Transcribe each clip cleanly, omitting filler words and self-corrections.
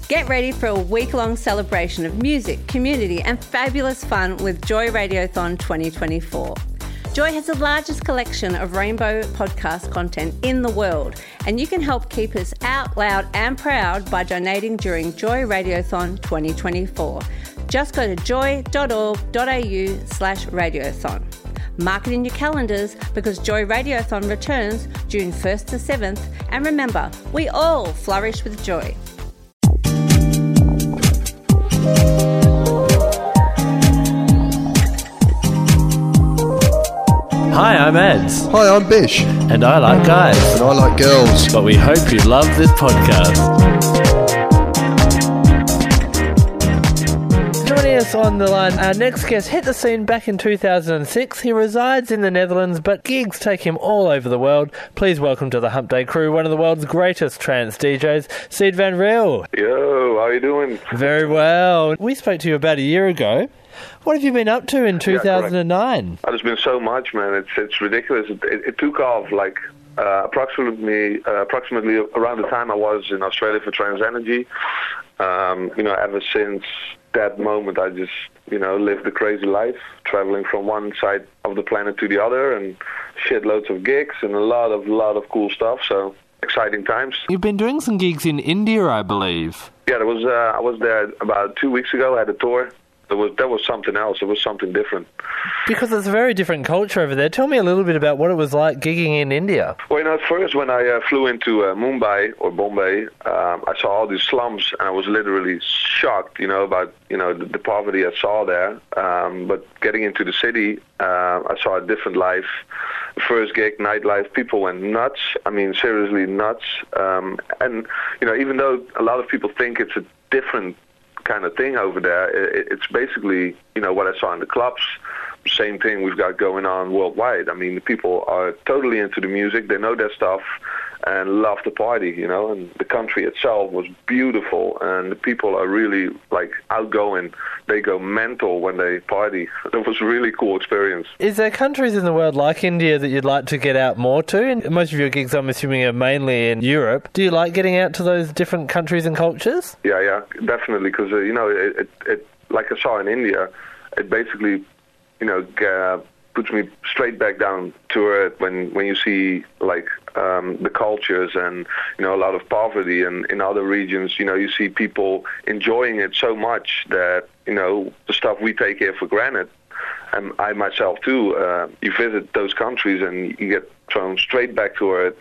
Get ready for a week-long celebration of music, community and fabulous fun with Joy Radiothon 2024. Joy has the largest collection of rainbow podcast content in the world, and you can help keep us out loud and proud by donating during Joy Radiothon 2024. Just go to joy.org.au/radiothon. Mark it in your calendars because Joy Radiothon returns June 1st to 7th, and remember, we all flourish with joy. Hi, I'm Eds. Hi, I'm Bish. And I like guys. And I like girls. But we hope you love this podcast. Joining us on the line, our next guest hit the scene back in 2006. He resides in the Netherlands, but gigs take him all over the world. Please welcome to the Hump Day crew one of the world's greatest trance DJs, Sid Van Riel. Yo, how you doing? Very well. We spoke to you about a year ago. What have you been up to in 2009? There's been so much, man. It's ridiculous. It took off like approximately around the time I was in Australia for Trans Energy. Ever since that moment, I just lived a crazy life, traveling from one side of the planet to the other, and shitloads of gigs and a lot of cool stuff. So exciting times. You've been doing some gigs in India, I believe. Yeah, I was there about 2 weeks ago. I had a tour. That was something else. It was something different. Because it's a very different culture over there. Tell me a little bit about what it was like gigging in India. Well, at first when I flew into Mumbai or Bombay, I saw all these slums, and I was literally shocked, about the poverty I saw there. But getting into the city, I saw a different life. The first gig, nightlife, people went nuts. I mean, seriously nuts. And even though a lot of people think it's a different kind of thing over there, it's basically what I saw in the clubs. Same thing we've got going on worldwide. I mean, the people are totally into the music, they know their stuff and love the party, and the country itself was beautiful, and the people are really like outgoing. They go mental when they party. It was a really cool experience. Is there countries in the world like India that you'd like to get out more to? And most of your gigs, I'm assuming, are mainly in Europe. Do you like getting out to those different countries and cultures? Yeah, definitely, because it like I saw in India, it basically puts me straight back down to earth when you see like the cultures and a lot of poverty, and in other regions you see people enjoying it so much that the stuff we take here for granted, and I myself too, you visit those countries and you get thrown straight back to earth,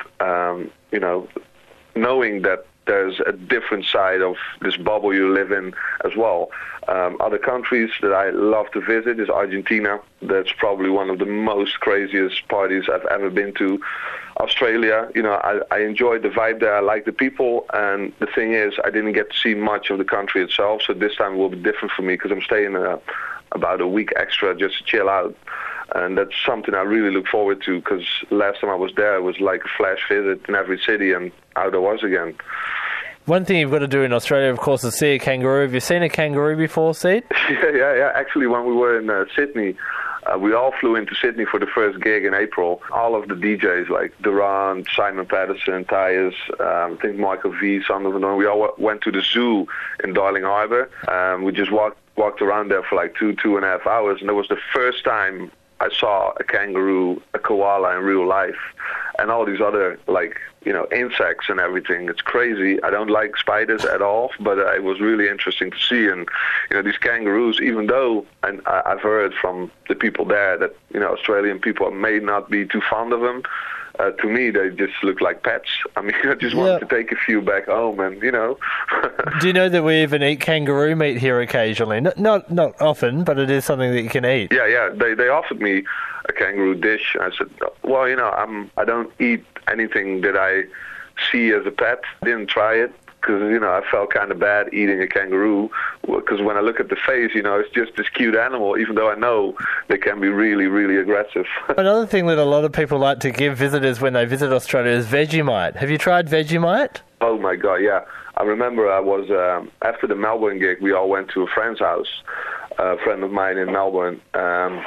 knowing that there's a different side of this bubble you live in as well. Other countries that I love to visit is Argentina. That's probably one of the most craziest parties I've ever been to. Australia, I enjoyed the vibe there. I like the people, and the thing is, I didn't get to see much of the country itself, so this time will be different for me because I'm staying about a week extra just to chill out. And that's something I really look forward to, because last time I was there, it was like a flash visit in every city, and out I was again. One thing you've got to do in Australia, of course, is see a kangaroo. Have you seen a kangaroo before, Sid? Yeah. Actually, when we were in Sydney, we all flew into Sydney for the first gig in April. All of the DJs like Durant, Simon Patterson, Tyus, I think Michael V, some of them, we all went to the zoo in Darling Harbour. We just walked around there for like 2.5 hours, and that was the first time I saw a kangaroo, a koala in real life, and all these other insects and everything. It's crazy. I don't like spiders at all, but it was really interesting to see. And these kangaroos, even though, and I've heard from the people there that Australian people may not be too fond of them. To me, they just look like pets. I mean, I just wanted to take a few back home, and Do you know that we even eat kangaroo meat here occasionally? Not often, but it is something that you can eat. Yeah. They offered me a kangaroo dish. I said, well, I don't eat anything that I see as a pet. I didn't try it because I felt kind of bad eating a kangaroo, because when I look at the face, it's just this cute animal, even though I know they can be really, really aggressive. Another thing that a lot of people like to give visitors when they visit Australia is Vegemite. Have you tried Vegemite? Oh my God, yeah. I remember I was, after the Melbourne gig, we all went to a friend's house, a friend of mine in Melbourne,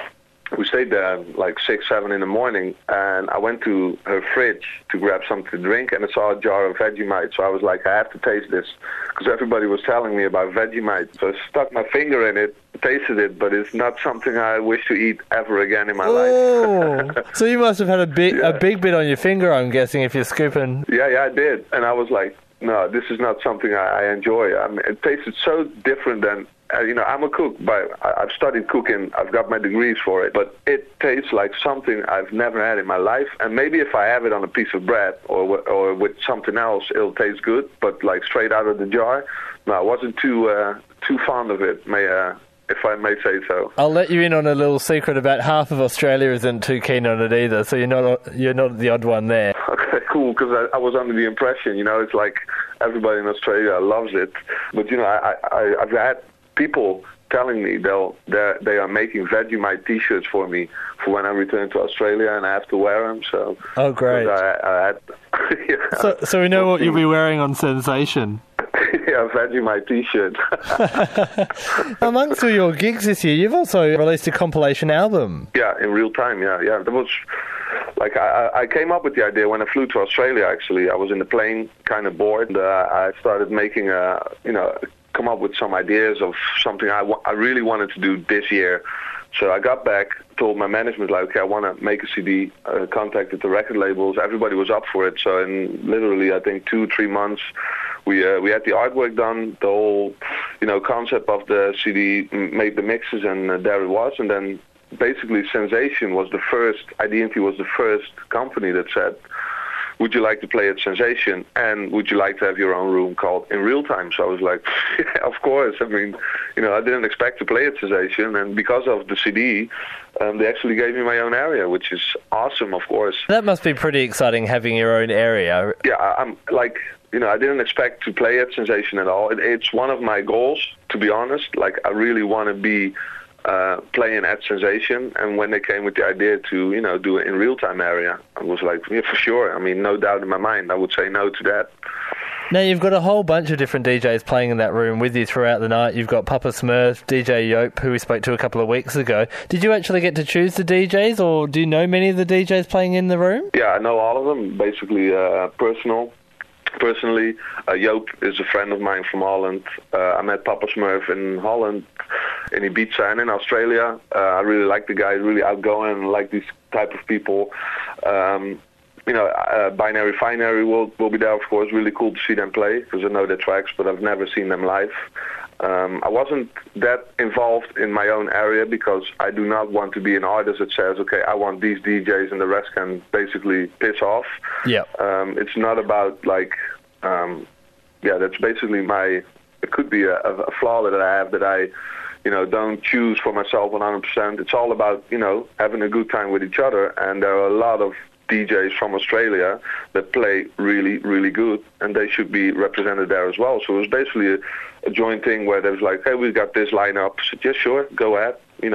we stayed there like 6, 7 in the morning, and I went to her fridge to grab something to drink, and I saw a jar of Vegemite. So I was like, I have to taste this, because everybody was telling me about Vegemite. So I stuck my finger in it, tasted it, but it's not something I wish to eat ever again in my life. So you must have had a big bit on your finger, I'm guessing, if you're scooping. Yeah, I did. And I was like, no, this is not something I enjoy. I mean, it tasted so different than... I'm a cook, but I've studied cooking. I've got my degrees for it. But it tastes like something I've never had in my life. And maybe if I have it on a piece of bread or with something else, it'll taste good. But like straight out of the jar, no, I wasn't too fond of it, if I may say so. I'll let you in on a little secret about half of Australia isn't too keen on it either, so you're not the odd one there. Okay, cool, because I was under the impression, it's like everybody in Australia loves it. But, I've had people telling me they are making Vegemite T-shirts for me for when I return to Australia, and I have to wear them. So oh, great! So we know what you'll be wearing on Sensation. Yeah, Vegemite T-shirt. Amongst all your gigs this year, you've also released a compilation album. Yeah, in real time. Yeah. That was like I came up with the idea when I flew to Australia. Actually, I was in the plane, kind of bored. And, I started making come up with some ideas of something I really wanted to do this year. So I got back, told my management, like, okay, I want to make a CD, contacted the record labels. Everybody was up for it. So in literally, I think 2-3 months, we had the artwork done, the whole, concept of the CD, made the mixes, and there it was. And then basically Sensation was Identity was the first company that said, would you like to play at Sensation, and would you like to have your own room called In Real Time? So I was like, yeah, of course. I mean, I didn't expect to play at Sensation, and because of the CD, they actually gave me my own area, which is awesome, of course. That must be pretty exciting, having your own area. Yeah, I'm like... I didn't expect to play at Sensation at all. It's one of my goals, to be honest. Like, I really want to be playing at Sensation. And when they came with the idea to, do it in real-time area, I was like, yeah, for sure. I mean, no doubt in my mind, I would say no to that. Now, you've got a whole bunch of different DJs playing in that room with you throughout the night. You've got Papa Smurf, DJ Yope, who we spoke to a couple of weeks ago. Did you actually get to choose the DJs, or do you know many of the DJs playing in the room? Yeah, I know all of them, basically Personally, Joop is a friend of mine from Holland. I met Papa Smurf in Holland, in Ibiza, and in Australia. I really like the guy, really outgoing, and like these type of people. Binary Finery will be there, of course. Really cool to see them play, because I know their tracks, but I've never seen them live. I wasn't that involved in my own area, because I do not want to be an artist that says, okay, I want these DJs and the rest can basically piss off. Yeah. It's not about that's basically it could be a flaw that I have, that I, don't choose for myself 100%. It's all about, having a good time with each other. And there are a lot of DJs from Australia that play really, really good, and they should be represented there as well. So it was basically a joint thing where there was like, hey, we've got this lineup. I said, yeah, sure, go ahead.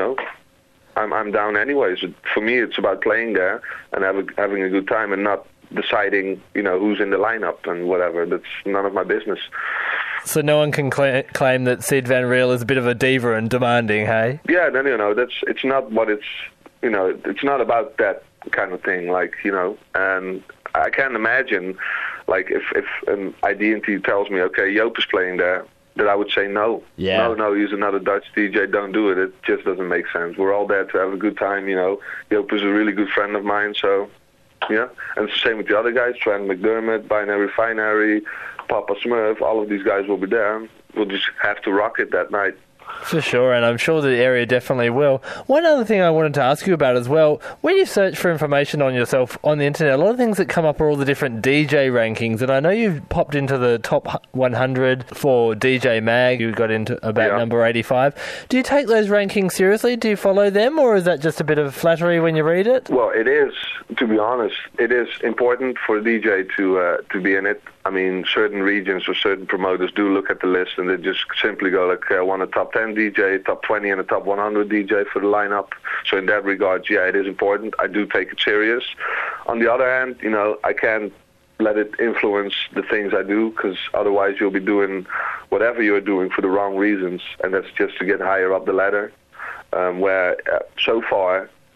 I'm down anyways. For me, it's about playing there and having a good time, and not deciding, who's in the lineup and whatever. That's none of my business. So no one can claim that Sid Van Riel is a bit of a diva and demanding, hey? Yeah, then it's not what it's it's not about that kind of thing, and I can't imagine, like, if an Identity tells me, okay, Joop is playing there, that I would say no. Yeah. No, he's another Dutch DJ, don't do it. It just doesn't make sense. We're all there to have a good time, Joop is a really good friend of mine, so, yeah. And it's the same with the other guys, Trent McDermott, Binary Finery, Papa Smurf, all of these guys will be there. We'll just have to rock it that night. For sure, and I'm sure the area definitely will. One other thing I wanted to ask you about as well, when you search for information on yourself on the internet, a lot of things that come up are all the different DJ rankings, and I know you've popped into the top 100 for DJ Mag. You got into about number 85. Do you take those rankings seriously? Do you follow them, or is that just a bit of flattery when you read it? Well, it is, to be honest. It is important for a DJ to be in it. I mean, certain regions or certain promoters do look at the list and they just simply go like, I want a top 10 DJ, top 20 and a top 100 DJ for the lineup. So in that regard, yeah, it is important. I do take it serious. On the other hand, I can't let it influence the things I do, because otherwise you'll be doing whatever you're doing for the wrong reasons, and that's just to get higher up the ladder. Where so far,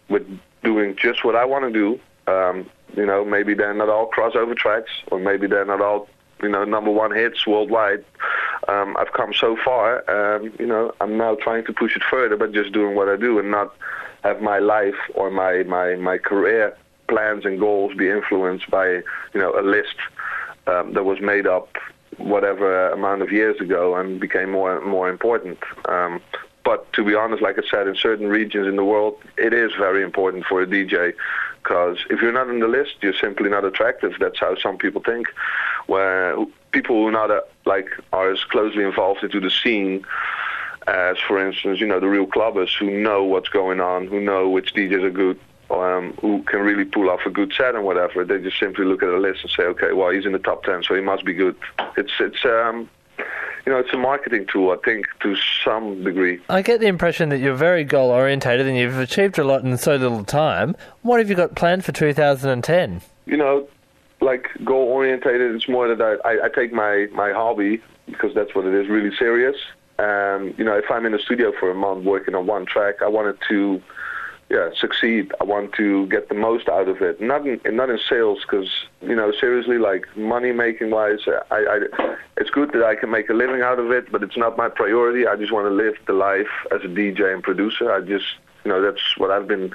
with doing just what I want to do. You know, maybe they're not all crossover tracks, or maybe they're not all, you know, number one hits worldwide. I've come so far. You know, I'm now trying to push it further, but just doing what I do and not have my life or my career plans and goals be influenced by, you know, a list that was made up whatever amount of years ago and became more and more important. But to be honest, like I said, in certain regions in the world, it is very important for a DJ, because if you're not on the list, you're simply not attractive. That's how some people think. Where people who are as closely involved into the scene as, for instance, you know, the real clubbers who know what's going on, who know which DJs are good, who can really pull off a good set and whatever. They just simply look at a list and say, okay, well, he's in the top 10, so he must be good. It's you know, it's a marketing tool, I think, to some degree. I get the impression that you're very goal-orientated and you've achieved a lot in so little time. What have you got planned for 2010? You know, like goal-orientated, it's more that I take my hobby, because that's what it is, really serious. You know, if I'm in the studio for a month working on one track, I want it to succeed. I want to get the most out of it. Not in sales, because, you know, seriously, like money-making wise, it's good that I can make a living out of it, but it's not my priority. I just want to live the life as a DJ and producer. You know, that's what I've been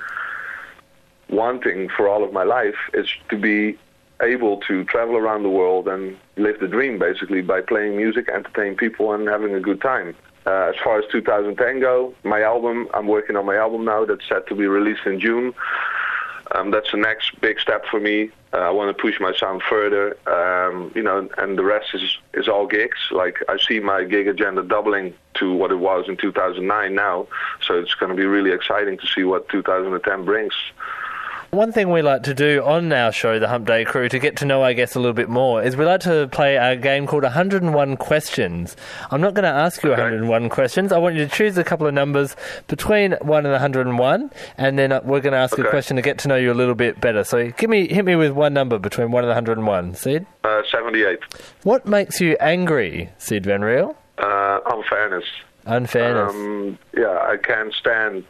wanting for all of my life, is to be able to travel around the world and live the dream, basically, by playing music, entertain people, and having a good time. As far as 2010 go, I'm working on my album now that's set to be released in June. That's the next big step for me. I want to push my sound further, you know, and the rest is all gigs. Like, I see my gig agenda doubling to what it was in 2009 now, so it's going to be really exciting to see what 2010 brings. One thing we like to do on our show, The Hump Day Crew, to get to know our guests a little bit more, is we like to play a game called 101 Questions. I'm not going to ask you 101 questions. I want you to choose a couple of numbers between 1 and 101, and then we're going to ask a question to get to know you a little bit better. So hit me with one number between 1 and 101, Sid. 78. What makes you angry, Sid Van Riel? Unfairness. Unfairness. I can't stand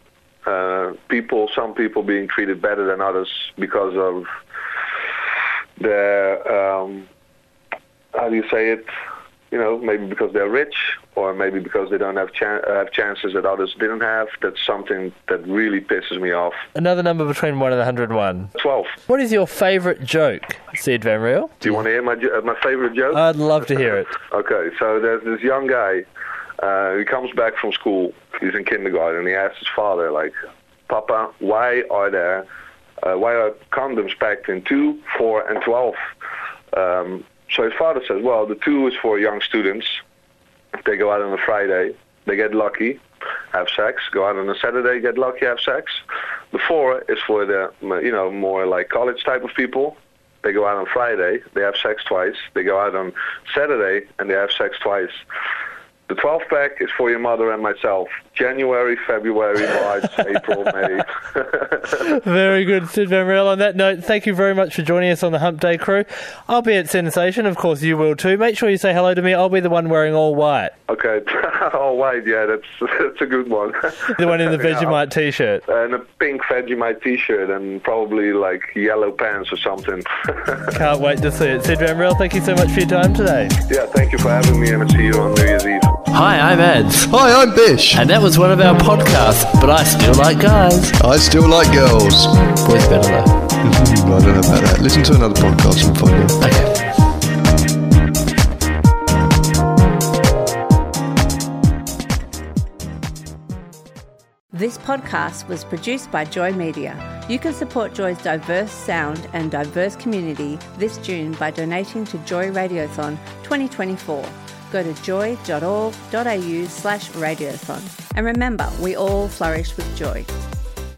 some people being treated better than others because of their, how do you say it, you know, maybe because they're rich, or maybe because they don't have chances that others didn't have. That's something that really pisses me off. Another number between 1 and 101. 12. What is your favourite joke, Sid Van Riel? Do you want to hear my favourite joke? I'd love to hear it. Okay, so there's this young guy. He comes back from school. He's in kindergarten, and he asks his father, like, Papa, why are condoms packed in 2, 4, and 12? So his father says, well, the 2 is for young students. They go out on a Friday, they get lucky, have sex. Go out on a Saturday, get lucky, have sex. The 4 is for the, you know, more like college type of people. They go out on Friday, they have sex twice. They go out on Saturday, and they have sex twice. The 12-pack is for your mother and myself. January, February, March, April, May. Very good, Sid Van Riel. On that note, thank you very much for joining us on the Hump Day Crew. I'll be at Sensation. Of course, you will too. Make sure you say hello to me. I'll be the one wearing all white. Okay. All white, yeah, that's a good one. The one in the Vegemite T-shirt. And a pink Vegemite T-shirt and probably, like, yellow pants or something. Can't wait to see it. Sid Van Riel, thank you so much for your time today. Yeah, thank you for having me, and I'll see you on New Year's Eve. Hi, I'm Ads. Hi, I'm Bish. And that was one of our podcasts, but I still like guys. I still like girls. Boys better though. I don't know about that. Listen to another podcast and find out. Okay. This podcast was produced by Joy Media. You can support Joy's diverse sound and diverse community this June by donating to Joy Radiothon 2024. Go to joy.org.au/radiothon. And remember, we all flourish with joy.